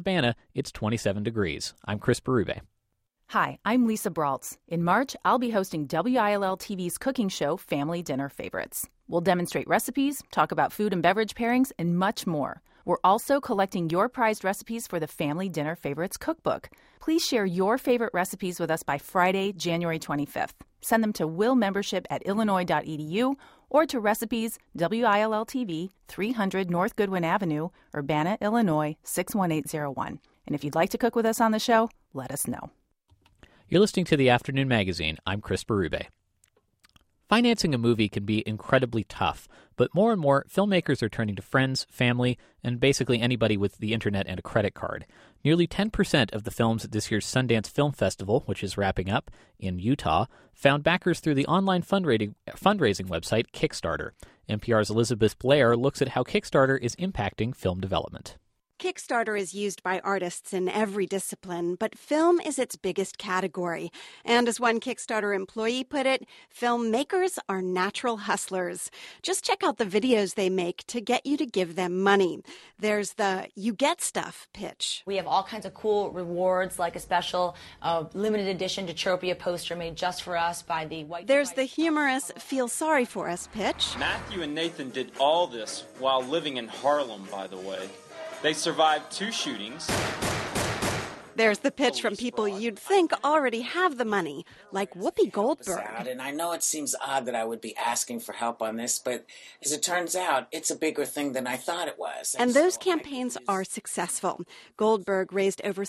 Urbana, it's 27 degrees. I'm Chris Berube. Hi, I'm Lisa Braultz. In March, I'll be hosting WILL TV's cooking show, Family Dinner Favorites. We'll demonstrate recipes, talk about food and beverage pairings, and much more. We're also collecting your prized recipes for the Family Dinner Favorites cookbook. Please share your favorite recipes with us by Friday, January 25th. Send them to willmembership@illinois.edu or to Recipes, WILL TV, 300 North Goodwin Avenue, Urbana, Illinois, 61801. And if you'd like to cook with us on the show, let us know. You're listening to The Afternoon Magazine. I'm Chris Berube. Financing a movie can be incredibly tough, but more and more filmmakers are turning to friends, family, and basically anybody with the internet and a credit card. Nearly 10% of the films at this year's Sundance Film Festival, which is wrapping up in Utah, found backers through the online fundraising website Kickstarter. NPR's Elizabeth Blair looks at how Kickstarter is impacting film development. Kickstarter is used by artists in every discipline, but film is its biggest category. And as one Kickstarter employee put it, filmmakers are natural hustlers. Just check out the videos they make to get you to give them money. There's the you get stuff pitch. We have all kinds of cool rewards, like a special limited edition Detropia poster made just for us by the White. There's the humorous feel sorry for us pitch. Matthew and Nathan did all this while living in Harlem, by the way. They survived 2 shootings. There's the pitch from people you'd think already have the money, like Whoopi Goldberg. And I know it seems odd that I would be asking for help on this, but as it turns out, it's a bigger thing than I thought it was. And those campaigns are successful. Goldberg raised over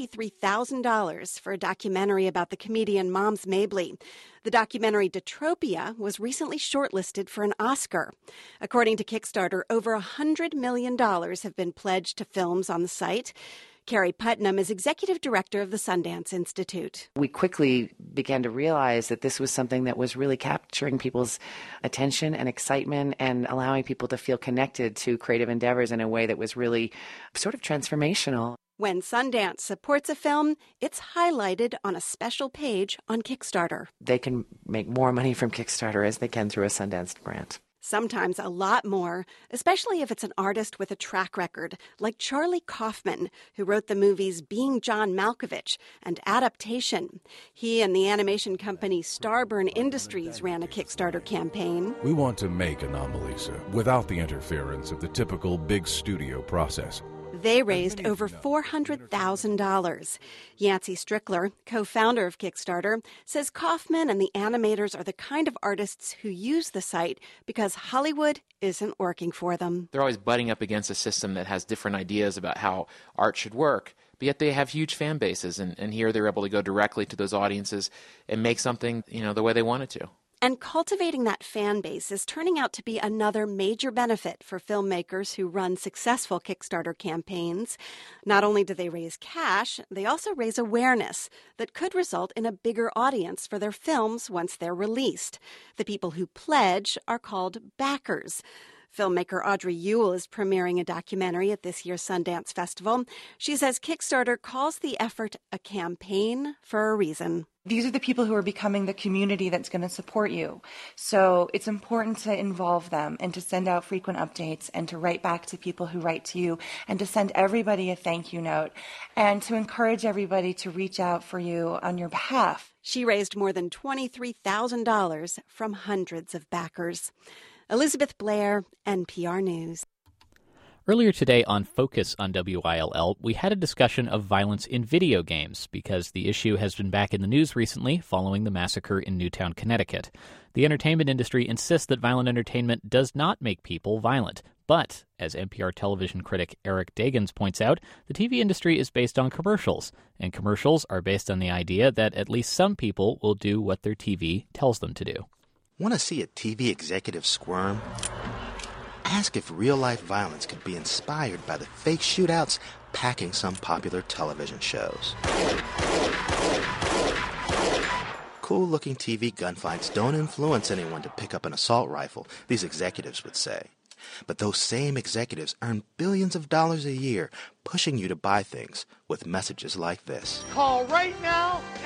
$73,000 for a documentary about the comedian Moms Mabley. The documentary Detropia was recently shortlisted for an Oscar. According to Kickstarter, over $100 million have been pledged to films on the site. Carrie Putnam is executive director of the Sundance Institute. We quickly began to realize that this was something that was really capturing people's attention and excitement and allowing people to feel connected to creative endeavors in a way that was really sort of transformational. When Sundance supports a film, it's highlighted on a special page on Kickstarter. They can make more money from Kickstarter as they can through a Sundance grant. Sometimes a lot more, especially if it's an artist with a track record, like Charlie Kaufman, who wrote the movies Being John Malkovich and Adaptation. He and the animation company Starburn Industries ran a Kickstarter campaign. We want to make Anomalisa without the interference of the typical big studio process. They raised over $400,000. Yancey Strickler, co-founder of Kickstarter, says Kaufman and the animators are the kind of artists who use the site because Hollywood isn't working for them. They're always butting up against a system that has different ideas about how art should work, but yet they have huge fan bases, and here they're able to go directly to those audiences and make something, the way they want it to. And cultivating that fan base is turning out to be another major benefit for filmmakers who run successful Kickstarter campaigns. Not only do they raise cash, they also raise awareness that could result in a bigger audience for their films once they're released. The people who pledge are called backers. Filmmaker Audrey Ewell is premiering a documentary at this year's Sundance Festival. She says Kickstarter calls the effort a campaign for a reason. These are the people who are becoming the community that's going to support you. So it's important to involve them and to send out frequent updates and to write back to people who write to you and to send everybody a thank you note and to encourage everybody to reach out for you on your behalf. She raised more than $23,000 from hundreds of backers. Elizabeth Blair, NPR News. Earlier today on Focus on WILL, we had a discussion of violence in video games because the issue has been back in the news recently following the massacre in Newtown, Connecticut. The entertainment industry insists that violent entertainment does not make people violent. But, as NPR television critic Eric Dagans points out, the TV industry is based on commercials, and commercials are based on the idea that at least some people will do what their TV tells them to do. Want to see a TV executive squirm? Ask if real-life violence could be inspired by the fake shootouts packing some popular television shows. Cool-looking TV gunfights don't influence anyone to pick up an assault rifle, these executives would say. But those same executives earn billions of dollars a year pushing you to buy things with messages like this. Call right now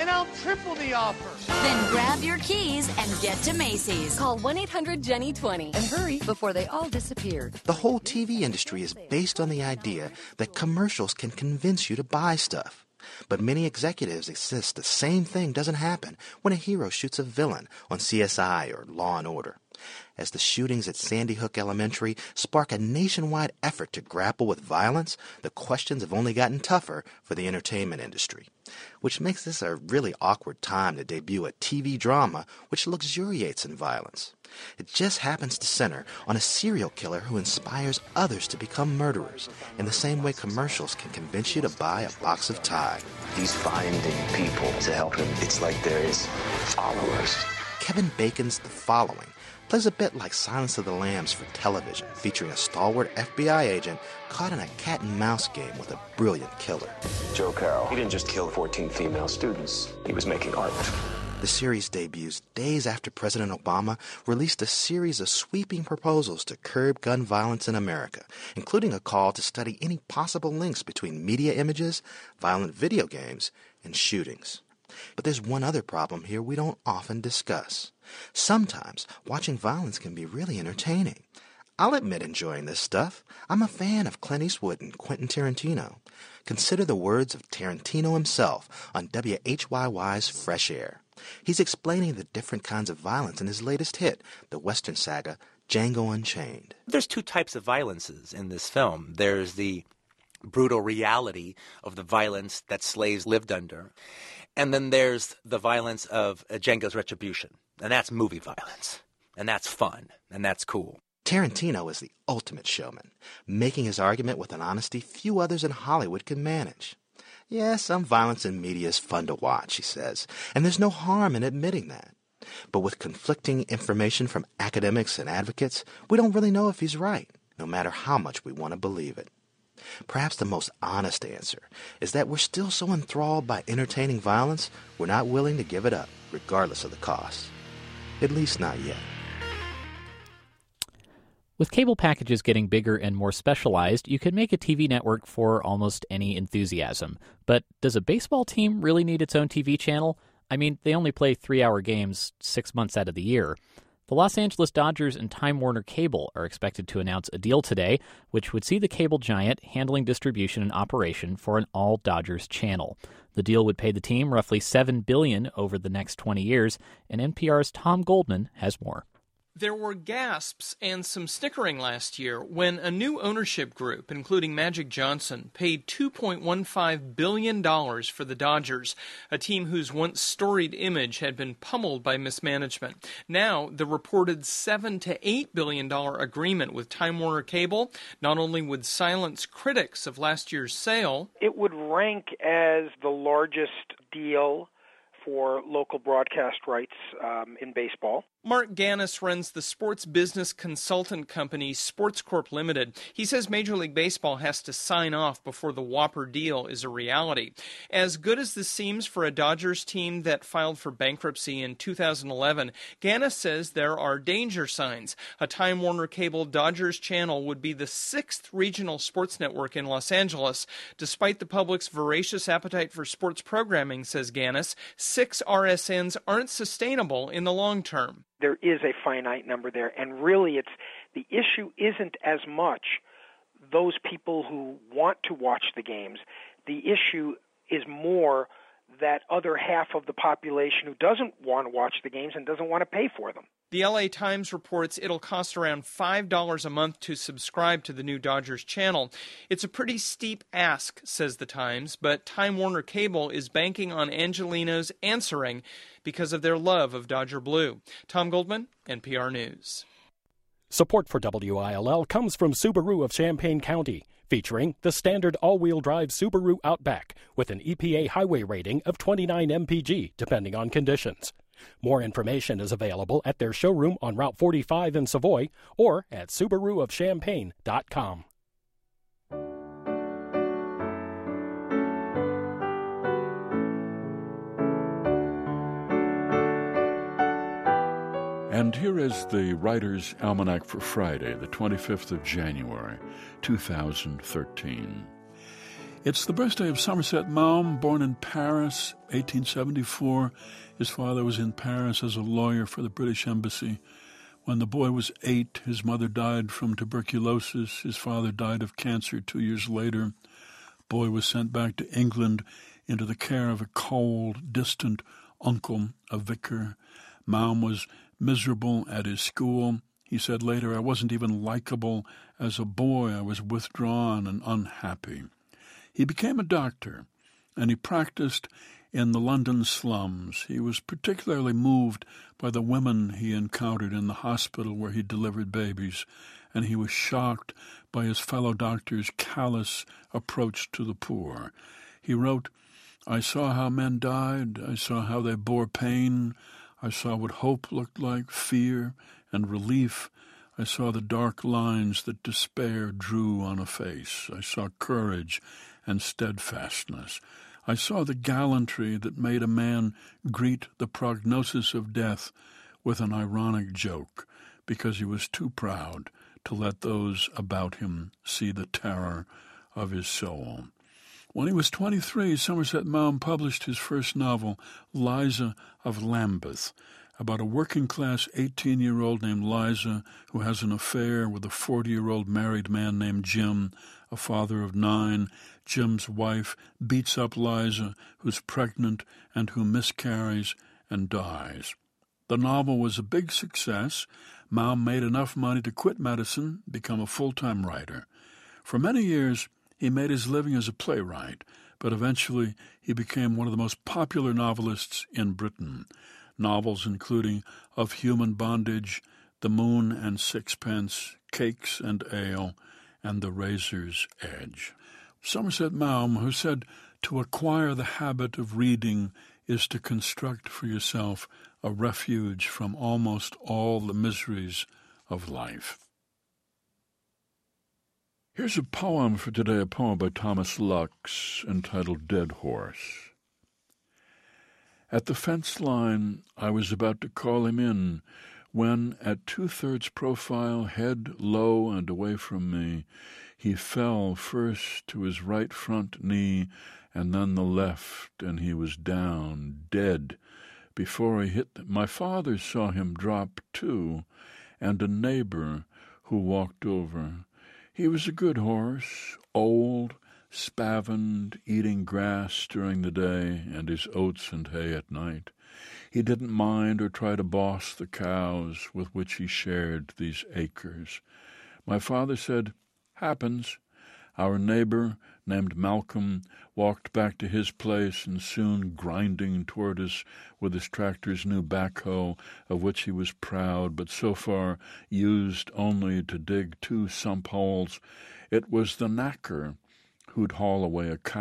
and I'll triple the offer. Then grab your keys and get to Macy's. Call 1-800-JENNY20 and hurry before they all disappear. The whole TV industry is based on the idea that commercials can convince you to buy stuff. But many executives insist the same thing doesn't happen when a hero shoots a villain on CSI or Law & Order. As the shootings at Sandy Hook Elementary spark a nationwide effort to grapple with violence, the questions have only gotten tougher for the entertainment industry, which makes this a really awkward time to debut a TV drama which luxuriates in violence. It just happens to center on a serial killer who inspires others to become murderers, in the same way commercials can convince you to buy a box of Tide. He's finding people to help him. It's like there is followers. Kevin Bacon's The Following plays a bit like Silence of the Lambs for television, featuring a stalwart FBI agent caught in a cat-and-mouse game with a brilliant killer. Joe Carroll, he didn't just kill 14 female students. He was making art. The series debuts days after President Obama released a series of sweeping proposals to curb gun violence in America, including a call to study any possible links between media images, violent video games, and shootings. But there's one other problem here we don't often discuss. Sometimes watching violence can be really entertaining. I'll admit enjoying this stuff. I'm a fan of Clint Eastwood and Quentin Tarantino. Consider the words of Tarantino himself on WHYY's Fresh Air. He's explaining the different kinds of violence in his latest hit, the Western saga Django Unchained. There's two types of violences in this film. There's the brutal reality of the violence that slaves lived under. And then there's the violence of Django's retribution. And that's movie violence. And that's fun. And that's cool. Tarantino is the ultimate showman, making his argument with an honesty few others in Hollywood can manage. Yeah, some violence in media is fun to watch, he says, and there's no harm in admitting that. But with conflicting information from academics and advocates, we don't really know if he's right, no matter how much we want to believe it. Perhaps the most honest answer is that we're still so enthralled by entertaining violence, we're not willing to give it up, regardless of the cost. At least not yet. With cable packages getting bigger and more specialized, you could make a TV network for almost any enthusiasm. But does a baseball team really need its own TV channel? I mean, they only play 3-hour games 6 months out of the year. The Los Angeles Dodgers and Time Warner Cable are expected to announce a deal today, which would see the cable giant handling distribution and operation for an all-Dodgers channel. The deal would pay the team roughly $7 billion over the next 20 years, and NPR's Tom Goldman has more. There were gasps and some snickering last year when a new ownership group, including Magic Johnson, paid $2.15 billion for the Dodgers, a team whose once storied image had been pummeled by mismanagement. Now, the reported $7 to $8 billion agreement with Time Warner Cable not only would silence critics of last year's sale, it would rank as the largest deal for local broadcast rights in baseball. Mark Gannis runs the sports business consultant company Sports Corp Limited. He says Major League Baseball has to sign off before the whopper deal is a reality. As good as this seems for a Dodgers team that filed for bankruptcy in 2011, Gannis says there are danger signs. A Time Warner Cable Dodgers channel would be the 6th regional sports network in Los Angeles. Despite the public's voracious appetite for sports programming, says Gannis, 6 RSNs aren't sustainable in the long term. There is a finite number there, and really the issue isn't as much those people who want to watch the games. The issue is more that other half of the population who doesn't want to watch the games and doesn't want to pay for them. The LA Times reports it'll cost around $5 a month to subscribe to the new Dodgers channel. It's a pretty steep ask, says the Times, but Time Warner Cable is banking on Angelenos answering because of their love of Dodger Blue. Tom Goldman, NPR News. Support for WILL comes from Subaru of Champaign County, featuring the standard all-wheel drive Subaru Outback with an EPA highway rating of 29 mpg, depending on conditions. More information is available at their showroom on Route 45 in Savoy or at SubaruofChampaign.com. And here is the Writer's Almanac for Friday, the 25th of January, 2013. It's the birthday of Somerset Maugham, born in Paris, 1874. His father was in Paris as a lawyer for the British Embassy. When the boy was 8, his mother died from tuberculosis. His father died of cancer 2 years later. The boy was sent back to England into the care of a cold, distant uncle, a vicar. Maugham was miserable at his school. He said later, "I wasn't even likable. As a boy, I was withdrawn and unhappy." He became a doctor, and he practiced in the London slums. He was particularly moved by the women he encountered in the hospital where he delivered babies, and he was shocked by his fellow doctors' callous approach to the poor. He wrote, "I saw how men died. I saw how they bore pain. I saw what hope looked like, fear and relief. I saw the dark lines that despair drew on a face. I saw courage and steadfastness. I saw the gallantry that made a man greet the prognosis of death with an ironic joke, because he was too proud to let those about him see the terror of his soul." When he was 23, Somerset Maugham published his first novel, Liza of Lambeth, about a working-class 18-year-old named Liza who has an affair with a 40-year-old married man named Jim, a father of 9. Jim's wife beats up Liza, who's pregnant and who miscarries and dies. The novel was a big success. Maugham made enough money to quit medicine, become a full-time writer. For many years, he made his living as a playwright, but eventually he became one of the most popular novelists in Britain. Novels including Of Human Bondage, The Moon and Sixpence, Cakes and Ale, and The Razor's Edge. Somerset Maugham, who said to acquire the habit of reading is to construct for yourself a refuge from almost all the miseries of life. Here's a poem for today, a poem by Thomas Lux entitled Dead Horse. At the fence line, I was about to call him in when, at 2/3 profile, head low and away from me, he fell first to his right front knee and then the left, and he was down, dead, before he hit them. My father saw him drop too, and a neighbor who walked over. He was a good horse, old, spavined, eating grass during the day and his oats and hay at night. He didn't mind or try to boss the cows with which he shared these acres. My father said, "Happens." Our neighbor, named Malcolm, walked back to his place and soon grinding toward us with his tractor's new backhoe, of which he was proud, but so far used only to dig 2 sump holes. It was the knacker who'd haul away a cow